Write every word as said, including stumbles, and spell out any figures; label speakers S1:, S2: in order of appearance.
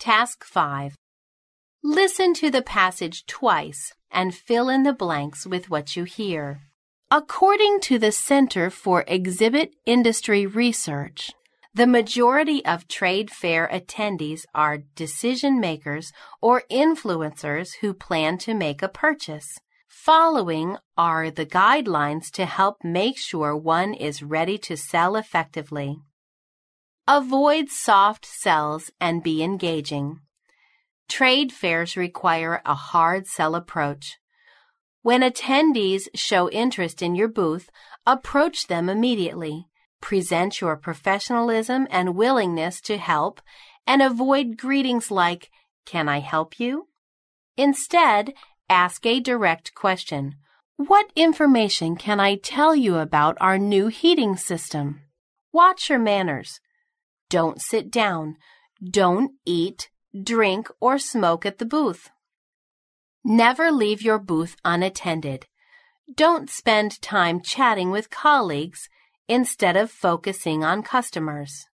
S1: Task five. Listen to the passage twice and fill in the blanks with what you hear. According to the Center for Exhibit Industry Research, the majority of trade fair attendees are decision makers or influencers who plan to make a purchase. Following are the guidelines to help make sure one is ready to sell effectively. Avoid soft sells and be engaging. Trade fairs require a hard sell approach. When attendees show interest in your booth, approach them immediately. Present your professionalism and willingness to help, and avoid greetings like, "Can I help you?" Instead, ask a direct question. "What information can I tell you about our new heating system?" Watch your manners. Don't sit down. Don't eat, drink, or smoke at the booth. Never leave your booth unattended. Don't spend time chatting with colleagues instead of focusing on customers.